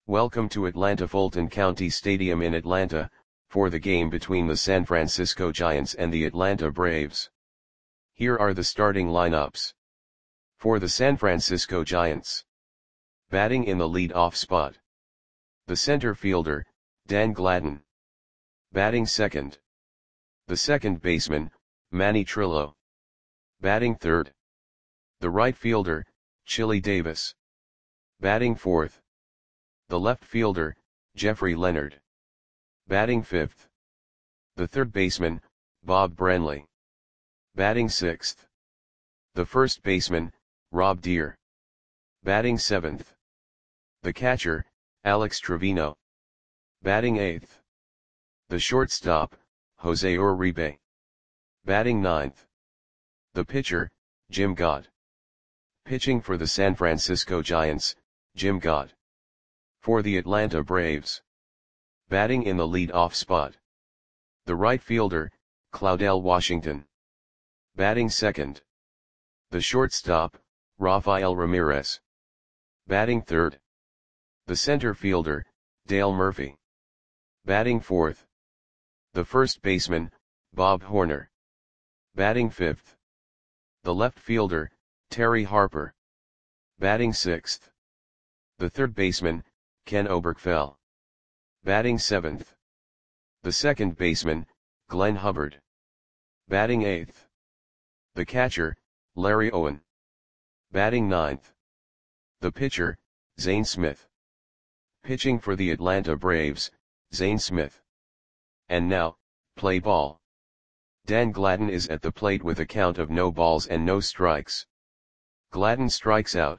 Welcome to Atlanta Fulton County Stadium in Atlanta, for the game between the San Francisco Giants and the Atlanta Braves. Here are the starting lineups. For the San Francisco Giants. Batting in the lead-off spot. The center fielder, Dan Gladden. Batting second. The second baseman, Manny Trillo. Batting third. The right fielder, Chili Davis. Batting fourth. The left fielder, Jeffrey Leonard. Batting fifth. The third baseman, Bob Branley. Batting sixth. The first baseman, Rob Deere. Batting seventh. The catcher, Alex Trevino. Batting eighth. The shortstop, Jose Uribe. Batting ninth. The pitcher, Jim Gott. Pitching for the San Francisco Giants, Jim Gott. For the Atlanta Braves. Batting in the lead-off spot. The right fielder, Claudell Washington. Batting second. The shortstop, Rafael Ramirez. Batting third. The center fielder, Dale Murphy. Batting fourth. The first baseman, Bob Horner. Batting fifth. The left fielder, Terry Harper. Batting sixth. The third baseman, Ken Oberkfell. Batting seventh. The second baseman, Glenn Hubbard. Batting eighth. The catcher, Larry Owen. Batting ninth. The pitcher, Zane Smith. Pitching for the Atlanta Braves, Zane Smith. And now, play ball. Dan Gladden is at the plate with a count of no balls and no strikes. Gladden strikes out.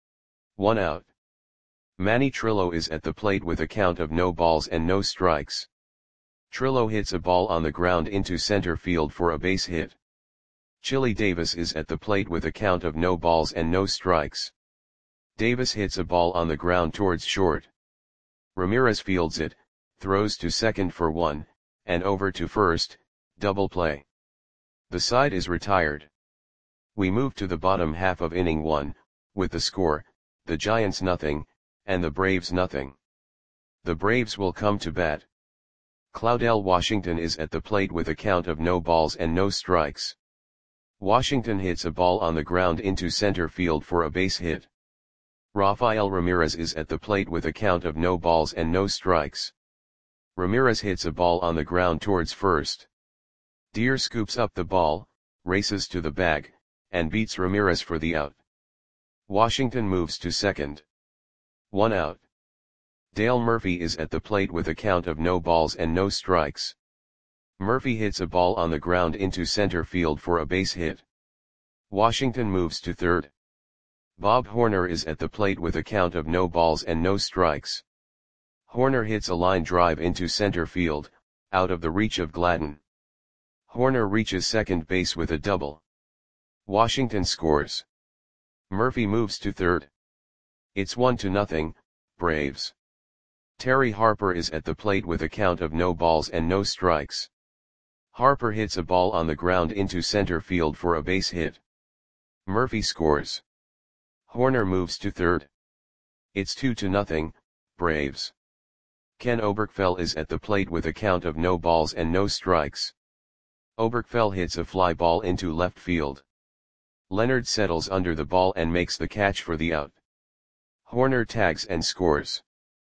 1 out. Manny Trillo is at the plate with a count of no balls and no strikes. Trillo hits a ball on the ground into center field for a base hit. Chili Davis is at the plate with a count of no balls and no strikes. Davis hits a ball on the ground towards short. Ramirez fields it, throws to second for 1, and over to first, double play. The side is retired. We move to the bottom half of inning 1, with the score, the Giants nothing, and the Braves nothing. The Braves will come to bat. Claudell Washington is at the plate with a count of no balls and no strikes. Washington hits a ball on the ground into center field for a base hit. Rafael Ramirez is at the plate with a count of no balls and no strikes. Ramirez hits a ball on the ground towards first. Deere scoops up the ball, races to the bag, and beats Ramirez for the out. Washington moves to second. 1 out. Dale Murphy is at the plate with a count of no balls and no strikes. Murphy hits a ball on the ground into center field for a base hit. Washington moves to third. Bob Horner is at the plate with a count of no balls and no strikes. Horner hits a line drive into center field, out of the reach of Gladden. Horner reaches second base with a double. Washington scores. Murphy moves to third. It's 1-0, Braves. Terry Harper is at the plate with a count of no balls and no strikes. Harper hits a ball on the ground into center field for a base hit. Murphy scores. Horner moves to third. It's 2-0, Braves. Ken Oberkfell is at the plate with a count of no balls and no strikes. Oberkfell hits a fly ball into left field. Leonard settles under the ball and makes the catch for the out. Horner tags and scores.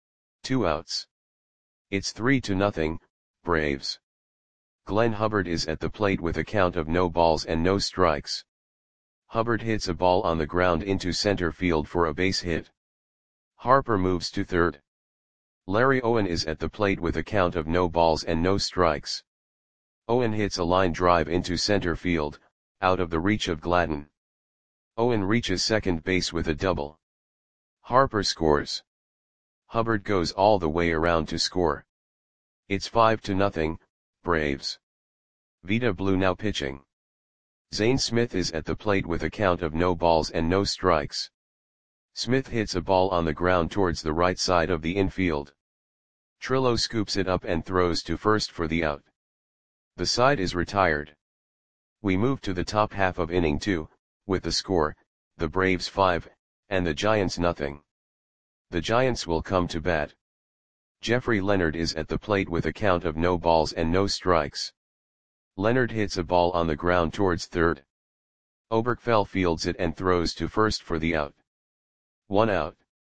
2 outs. It's 3-0, Braves. Glenn Hubbard is at the plate with a count of no balls and no strikes. Hubbard hits a ball on the ground into center field for a base hit. Harper moves to third. Larry Owen is at the plate with a count of no balls and no strikes. Owen hits a line drive into center field, out of the reach of Gladden. Owen reaches second base with a double. Harper scores. Hubbard goes all the way around to score. It's 5-0, Braves. Vida Blue now pitching. Zane Smith is at the plate with a count of no balls and no strikes. Smith hits a ball on the ground towards the right side of the infield. Trillo scoops it up and throws to first for the out. The side is retired. We move to the top half of inning 2, with the score, the Braves 5, and the Giants nothing. The Giants will come to bat. Jeffrey Leonard is at the plate with a count of no balls and no strikes. Leonard hits a ball on the ground towards third. Oberkfell fields it and throws to first for the out. 1 out.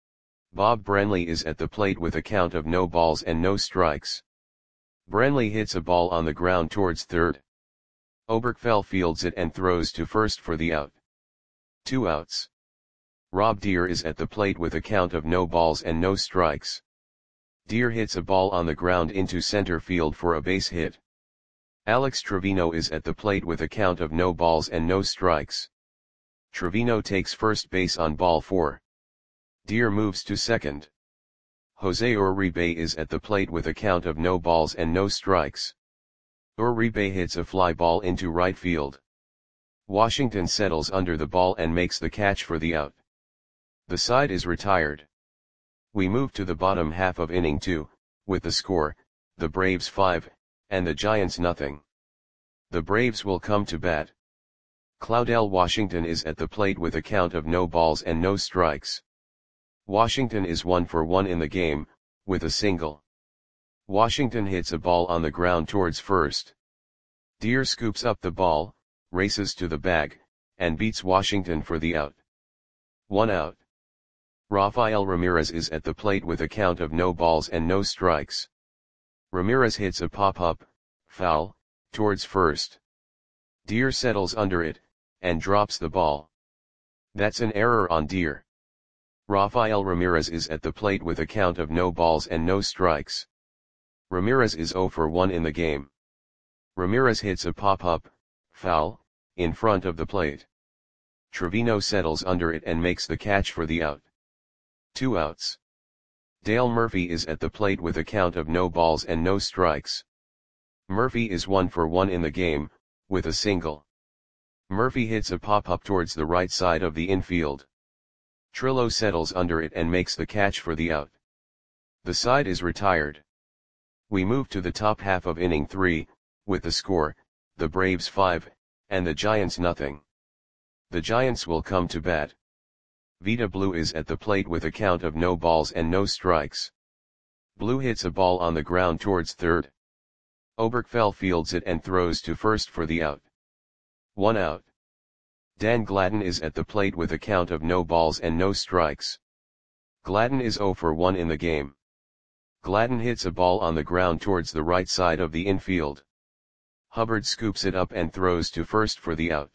Bob Branley is at the plate with a count of no balls and no strikes. Branley hits a ball on the ground towards third. Oberkfell fields it and throws to first for the out. 2 outs. Rob Deere is at the plate with a count of no balls and no strikes. Deere hits a ball on the ground into center field for a base hit. Alex Trevino is at the plate with a count of no balls and no strikes. Trevino takes first base on ball 4. Deere moves to second. Jose Uribe is at the plate with a count of no balls and no strikes. Uribe hits a fly ball into right field. Washington settles under the ball and makes the catch for the out. The side is retired. We move to the bottom half of inning 2, with the score, the Braves 5, and the Giants nothing. The Braves will come to bat. Claudell Washington is at the plate with a count of no balls and no strikes. Washington is 1 for 1 in the game, with a single. Washington hits a ball on the ground towards first. Deere scoops up the ball, races to the bag, and beats Washington for the out. 1 out. Rafael Ramirez is at the plate with a count of no balls and no strikes. Ramirez hits a pop-up, foul, towards first. Deere settles under it, and drops the ball. That's an error on Deere. Rafael Ramirez is at the plate with a count of no balls and no strikes. Ramirez is 0 for 1 in the game. Ramirez hits a pop-up, foul, in front of the plate. Trevino settles under it and makes the catch for the out. 2 outs. Dale Murphy is at the plate with a count of no balls and no strikes. Murphy is 1 for 1 in the game, with a single. Murphy hits a pop-up towards the right side of the infield. Trillo settles under it and makes the catch for the out. The side is retired. We move to the top half of inning 3, with the score, the Braves 5, and the Giants nothing. The Giants will come to bat. Vita Blue is at the plate with a count of no balls and no strikes. Blue hits a ball on the ground towards third. Oberkfell fields it and throws to first for the out. 1 out. Dan Gladden is at the plate with a count of no balls and no strikes. Gladden is 0 for 1 in the game. Gladden hits a ball on the ground towards the right side of the infield. Hubbard scoops it up and throws to first for the out.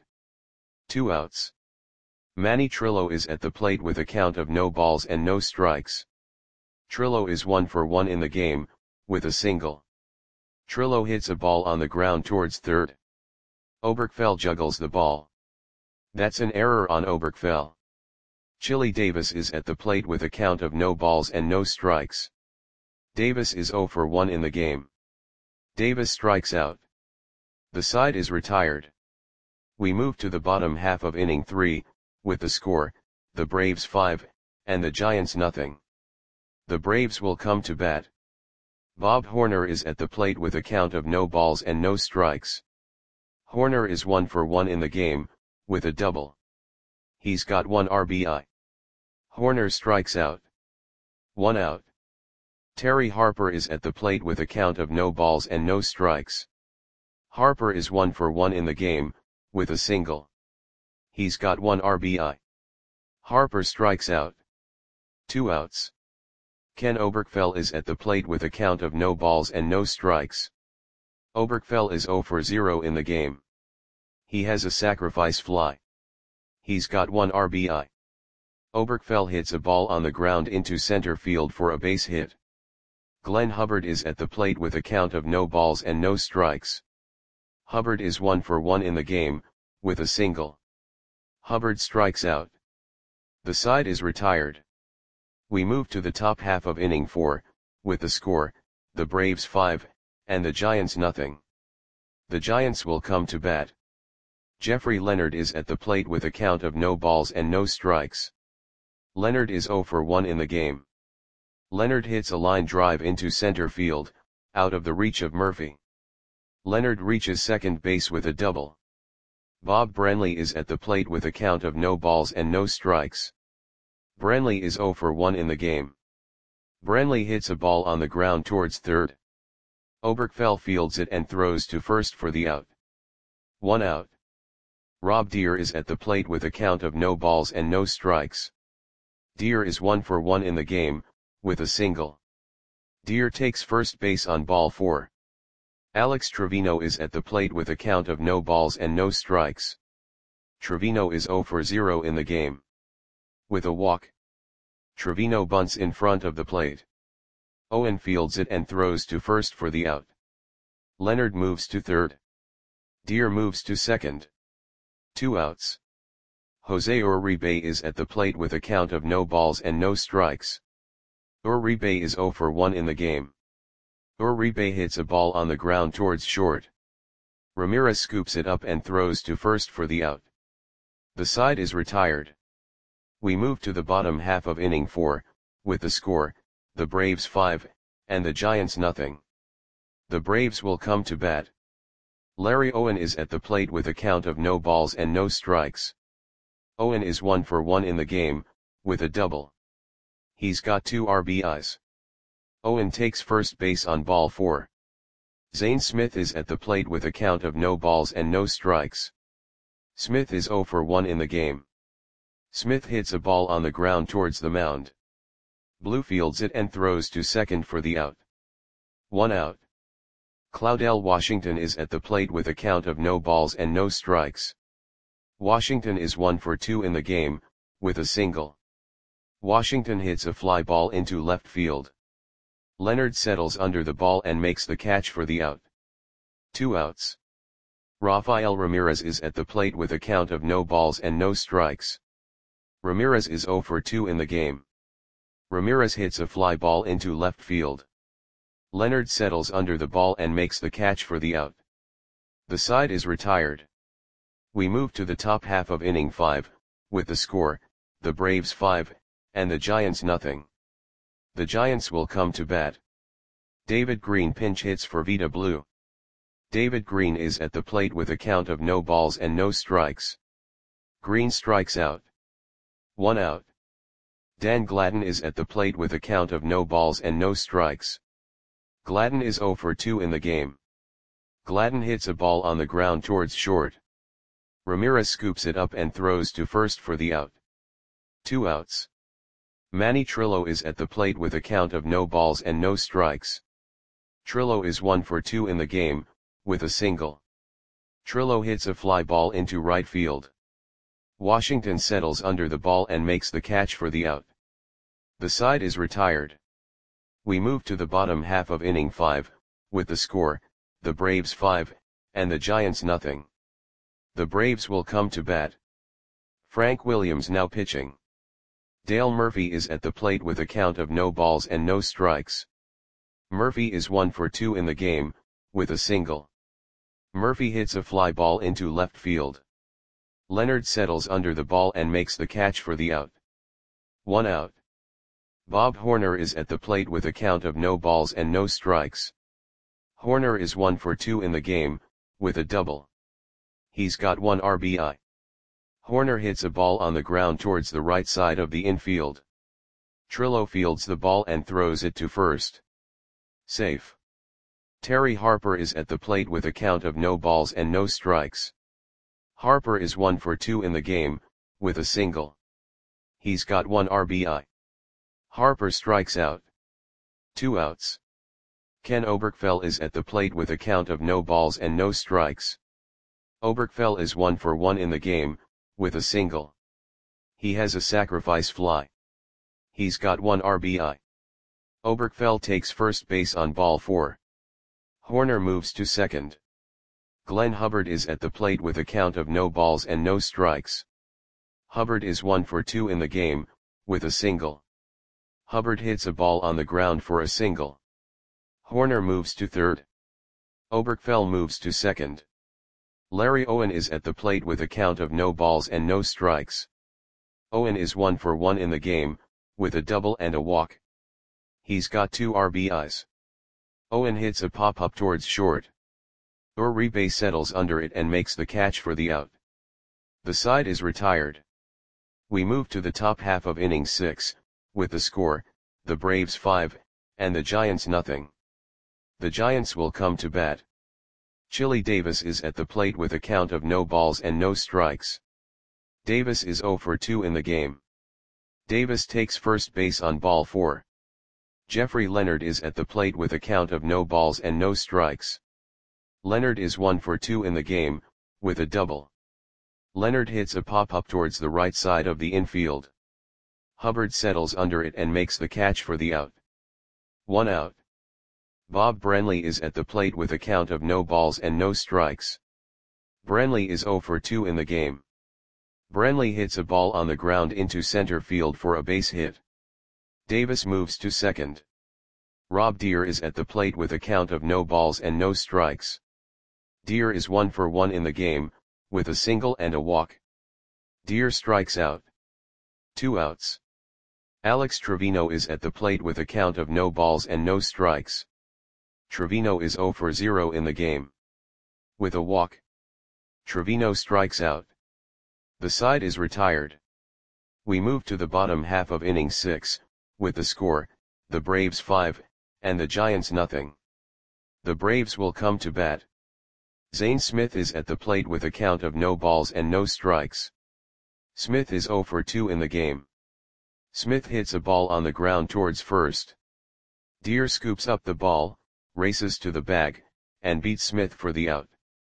2 outs. Manny Trillo is at the plate with a count of no balls and no strikes. Trillo is 1 for 1 in the game, with a single. Trillo hits a ball on the ground towards third. Oberkfell juggles the ball. That's an error on Oberkfell. Chili Davis is at the plate with a count of no balls and no strikes. Davis is 0 for 1 in the game. Davis strikes out. The side is retired. We move to the bottom half of inning 3, with the score, the Braves 5, and the Giants nothing. The Braves will come to bat. Bob Horner is at the plate with a count of no balls and no strikes. Horner is 1 for 1 in the game, with a double. He's got 1 RBI. Horner strikes out. 1 out. Terry Harper is at the plate with a count of no balls and no strikes. Harper is 1 for 1 in the game, with a single. He's got 1 RBI. Harper strikes out. 2 outs. Ken Oberkfell is at the plate with a count of no balls and no strikes. Oberkfell is 0 for 0 in the game. He has a sacrifice fly. He's got 1 RBI. Oberkfell hits a ball on the ground into center field for a base hit. Glenn Hubbard is at the plate with a count of no balls and no strikes. Hubbard is 1 for 1 in the game, with a single. Hubbard strikes out. The side is retired. We move to the top half of inning 4, with the score, the Braves 5, and the Giants nothing. The Giants will come to bat. Jeffrey Leonard is at the plate with a count of no balls and no strikes. Leonard is 0 for 1 in the game. Leonard hits a line drive into center field, out of the reach of Murphy. Leonard reaches second base with a double. Bob Branley is at the plate with a count of no balls and no strikes. Branley is 0 for 1 in the game. Branley hits a ball on the ground towards third. Oberkfell fields it and throws to first for the out. 1 out. Rob Deere is at the plate with a count of no balls and no strikes. Deere is 1 for 1 in the game, with a single. Deere takes first base on ball 4. Alex Trevino is at the plate with a count of no balls and no strikes. Trevino is 0 for 0 in the game. With a walk, Trevino bunts in front of the plate. Owen fields it and throws to first for the out. Leonard moves to third. Deere moves to second. 2 outs. Jose Uribe is at the plate with a count of no balls and no strikes. Uribe is 0 for 1 in the game. Uribe hits a ball on the ground towards short. Ramirez scoops it up and throws to first for the out. The side is retired. We move to the bottom half of inning 4, with the score, the Braves 5, and the Giants nothing. The Braves will come to bat. Larry Owen is at the plate with a count of no balls and no strikes. Owen is 1 for 1 in the game, with a double. He's got 2 RBIs. Owen takes first base on ball 4. Zane Smith is at the plate with a count of no balls and no strikes. Smith is 0 for 1 in the game. Smith hits a ball on the ground towards the mound. Blue fields it and throws to second for the out. 1 out. Claudell Washington is at the plate with a count of no balls and no strikes. Washington is 1 for 2 in the game, with a single. Washington hits a fly ball into left field. Leonard settles under the ball and makes the catch for the out. 2 outs. Rafael Ramirez is at the plate with a count of no balls and no strikes. Ramirez is 0 for 2 in the game. Ramirez hits a fly ball into left field. Leonard settles under the ball and makes the catch for the out. The side is retired. We move to the top half of inning 5, with the score, the Braves 5, and the Giants nothing. The Giants will come to bat. David Green pinch hits for Vida Blue. David Green is at the plate with a count of no balls and no strikes. Green strikes out. 1 out. Dan Gladden is at the plate with a count of no balls and no strikes. Gladden is 0 for 2 in the game. Gladden hits a ball on the ground towards short. Ramirez scoops it up and throws to first for the out. 2 outs. Manny Trillo is at the plate with a count of no balls and no strikes. Trillo is 1 for 2 in the game, with a single. Trillo hits a fly ball into right field. Washington settles under the ball and makes the catch for the out. The side is retired. We move to the bottom half of inning 5, with the score, the Braves 5, and the Giants nothing. The Braves will come to bat. Frank Williams now pitching. Dale Murphy is at the plate with a count of no balls and no strikes. Murphy is 1 for 2 in the game, with a single. Murphy hits a fly ball into left field. Leonard settles under the ball and makes the catch for the out. 1 out. Bob Horner is at the plate with a count of no balls and no strikes. Horner is 1 for 2 in the game, with a double. He's got 1 RBI. Horner hits a ball on the ground towards the right side of the infield. Trillo fields the ball and throws it to first. Safe. Terry Harper is at the plate with a count of no balls and no strikes. Harper is 1 for 2 in the game, with a single. He's got 1 RBI. Harper strikes out. 2 outs. Ken Oberkfell is at the plate with a count of no balls and no strikes. Oberkfell is 1 for 1 in the game, with a single. He has a sacrifice fly. He's got 1 RBI. Oberkfell takes first base on ball 4. Horner moves to second. Glenn Hubbard is at the plate with a count of no balls and no strikes. Hubbard is 1 for 2 in the game, with a single. Hubbard hits a ball on the ground for a single. Horner moves to third. Oberkfell moves to second. Larry Owen is at the plate with a count of no balls and no strikes. Owen is 1 for 1 in the game, with a double and a walk. He's got 2 RBIs. Owen hits a pop-up towards short. Uribe settles under it and makes the catch for the out. The side is retired. We move to the top half of inning 6, with the score, the Braves 5, and the Giants nothing. The Giants will come to bat. Chili Davis is at the plate with a count of no balls and no strikes. Davis is 0 for 2 in the game. Davis takes first base on ball 4. Jeffrey Leonard is at the plate with a count of no balls and no strikes. Leonard is 1 for 2 in the game, with a double. Leonard hits a pop-up towards the right side of the infield. Hubbard settles under it and makes the catch for the out. 1 out. Bob Branley is at the plate with a count of no balls and no strikes. Branley is 0 for 2 in the game. Branley hits a ball on the ground into center field for a base hit. Davis moves to second. Rob Deer is at the plate with a count of no balls and no strikes. Deer is 1 for 1 in the game, with a single and a walk. Deer strikes out. 2 outs. Alex Trevino is at the plate with a count of no balls and no strikes. Trevino is 0 for 0 in the game. With a walk. Trevino strikes out. The side is retired. We move to the bottom half of inning 6, with the score, the Braves 5, and the Giants nothing. The Braves will come to bat. Zane Smith is at the plate with a count of no balls and no strikes. Smith is 0 for 2 in the game. Smith hits a ball on the ground towards first. Deer scoops up the ball, races to the bag, and beats Smith for the out.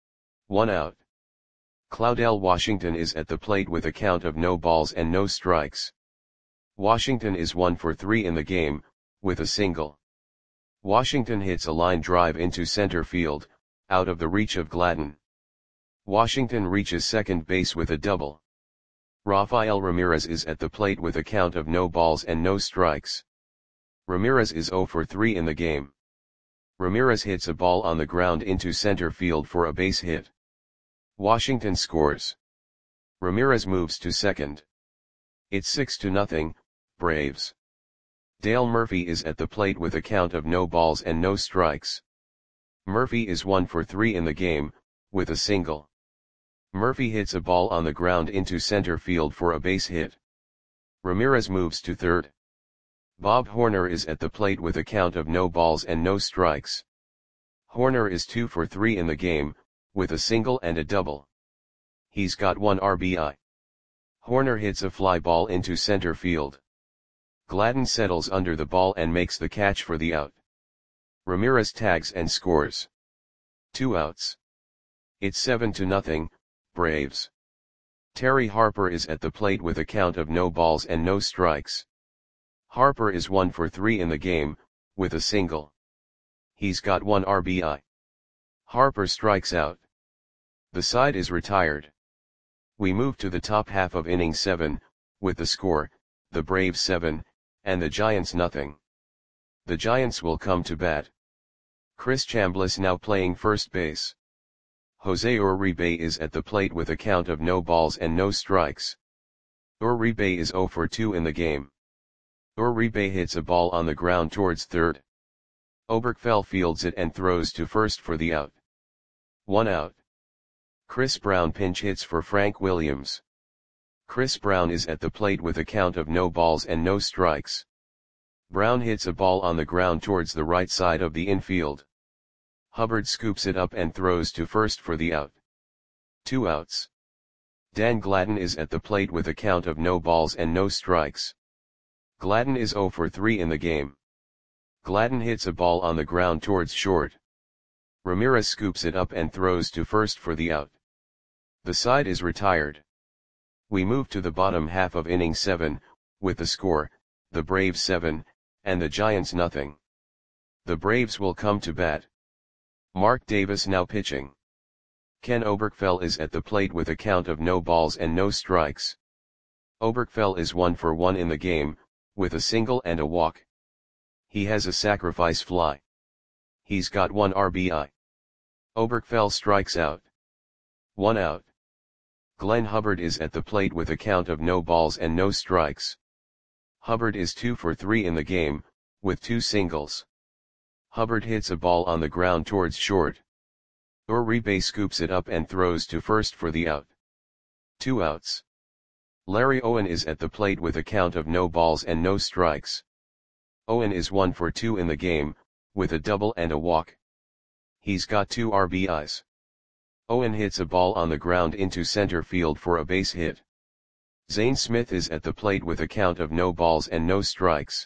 1 out. Claudell Washington is at the plate with a count of no balls and no strikes. Washington is 1 for 3 in the game, with a single. Washington hits a line drive into center field, out of the reach of Gladden. Washington reaches second base with a double. Rafael Ramirez is at the plate with a count of no balls and no strikes. Ramirez is 0 for 3 in the game. Ramirez hits a ball on the ground into center field for a base hit. Washington scores. Ramirez moves to second. It's 6-0, Braves. Dale Murphy is at the plate with a count of no balls and no strikes. Murphy is 1 for 3 in the game, with a single. Murphy hits a ball on the ground into center field for a base hit. Ramirez moves to third. Bob Horner is at the plate with a count of no balls and no strikes. Horner is 2 for 3 in the game, with a single and a double. He's got 1 RBI. Horner hits a fly ball into center field. Gladden settles under the ball and makes the catch for the out. Ramirez tags and scores. 2 outs. It's 7-0, Braves. Terry Harper is at the plate with a count of no balls and no strikes. Harper is 1 for 3 in the game, with a single. He's got 1 RBI. Harper strikes out. The side is retired. We move to the top half of inning 7, with the score, the Braves 7, and the Giants nothing. The Giants will come to bat. Chris Chambliss now playing first base. Jose Uribe is at the plate with a count of no balls and no strikes. Uribe is 0 for 2 in the game. Uribe hits a ball on the ground towards third. Oberkfell fields it and throws to first for the out. 1 out. Chris Brown pinch hits for Frank Williams. Chris Brown is at the plate with a count of no balls and no strikes. Brown hits a ball on the ground towards the right side of the infield. Hubbard scoops it up and throws to first for the out. 2 outs. Dan Gladden is at the plate with a count of no balls and no strikes. Gladden is 0 for 3 in the game. Gladden hits a ball on the ground towards short. Ramirez scoops it up and throws to first for the out. The side is retired. We move to the bottom half of inning 7, with the score, the Braves 7, and the Giants nothing. The Braves will come to bat. Mark Davis now pitching. Ken Oberkfell is at the plate with a count of no balls and no strikes. Oberkfell is 1 for 1 in the game, with a single and a walk. He has a sacrifice fly. He's got 1 RBI. Oberkfell strikes out. 1 out. Glenn Hubbard is at the plate with a count of no balls and no strikes. Hubbard is 2 for 3 in the game, with 2 singles. Hubbard hits a ball on the ground towards short. Uribe scoops it up and throws to first for the out. 2 outs. Larry Owen is at the plate with a count of no balls and no strikes. Owen is 1 for 2 in the game, with a double and a walk. He's got 2 RBIs. Owen hits a ball on the ground into center field for a base hit. Zane Smith is at the plate with a count of no balls and no strikes.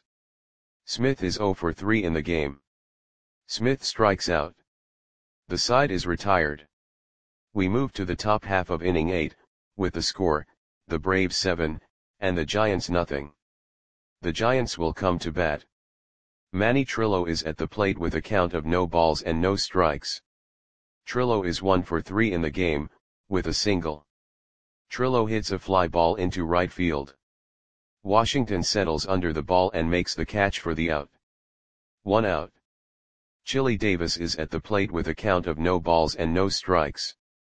Smith is 0 for 3 in the game. Smith strikes out. The side is retired. We move to the top half of inning 8, with the score, the Braves 7, and the Giants nothing. The Giants will come to bat. Manny Trillo is at the plate with a count of no balls and no strikes. Trillo is 1 for 3 in the game, with a single. Trillo hits a fly ball into right field. Washington settles under the ball and makes the catch for the out. 1 out. Chili Davis is at the plate with a count of no balls and no strikes.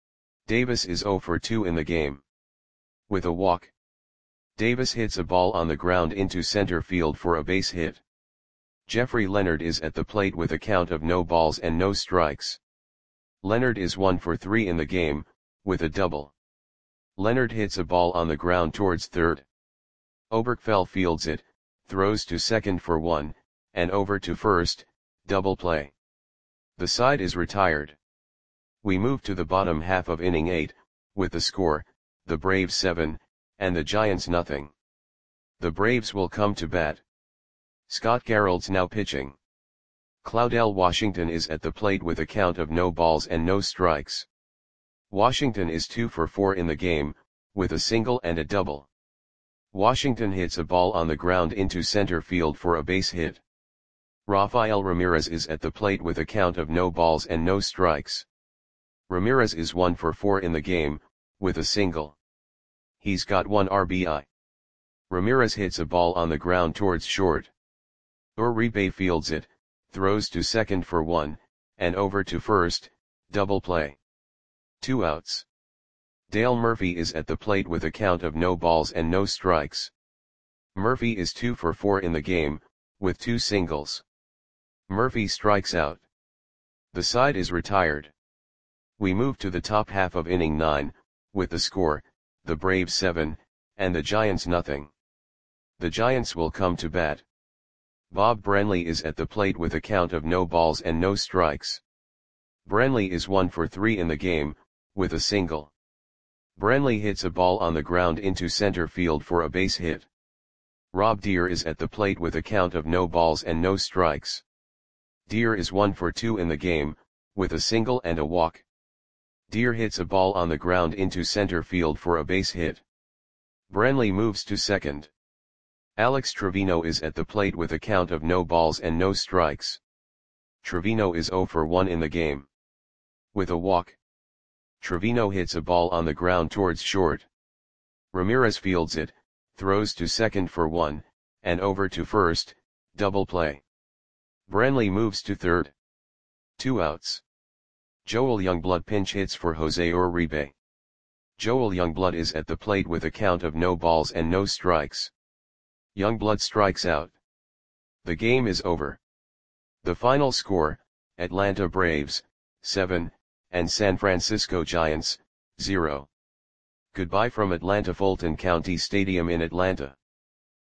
Davis is 0 for 2 in the game. With a walk. Davis hits a ball on the ground into center field for a base hit. Jeffrey Leonard is at the plate with a count of no balls and no strikes. Leonard is 1 for 3 in the game, with a double. Leonard hits a ball on the ground towards third. Oberkfell fields it, throws to second for 1, and over to first, double play. The side is retired. We move to the bottom half of inning 8, with the score, the Braves 7, and the Giants nothing. The Braves will come to bat. Scott Garreld's now pitching. Claudell Washington is at the plate with a count of no balls and no strikes. Washington is 2 for 4 in the game, with a single and a double. Washington hits a ball on the ground into center field for a base hit. Rafael Ramirez is at the plate with a count of no balls and no strikes. Ramirez is 1 for 4 in the game, with a single. He's got 1 RBI. Ramirez hits a ball on the ground towards short. Uribe fields it, throws to second for 1, and over to first, double play. 2 outs. Dale Murphy is at the plate with a count of no balls and no strikes. Murphy is 2 for 4 in the game, with 2 singles. Murphy strikes out. The side is retired. We move to the top half of inning 9, with the score, the Braves 7, and the Giants nothing. The Giants will come to bat. Bob Branley is at the plate with a count of no balls and no strikes. Branley is 1 for 3 in the game, with a single. Branley hits a ball on the ground into center field for a base hit. Rob Deere is at the plate with a count of no balls and no strikes. Deere is 1 for 2 in the game, with a single and a walk. Deere hits a ball on the ground into center field for a base hit. Branley moves to second. Alex Trevino is at the plate with a count of no balls and no strikes. Trevino is 0 for 1 in the game. With a walk. Trevino hits a ball on the ground towards short. Ramirez fields it, throws to second for 1, and over to first, double play. Branley moves to third. 2 outs. Joel Youngblood pinch hits for Jose Uribe. Joel Youngblood is at the plate with a count of no balls and no strikes. Youngblood strikes out. The game is over. The final score, Atlanta Braves, 7, and San Francisco Giants, 0. Goodbye from Atlanta Fulton County Stadium in Atlanta.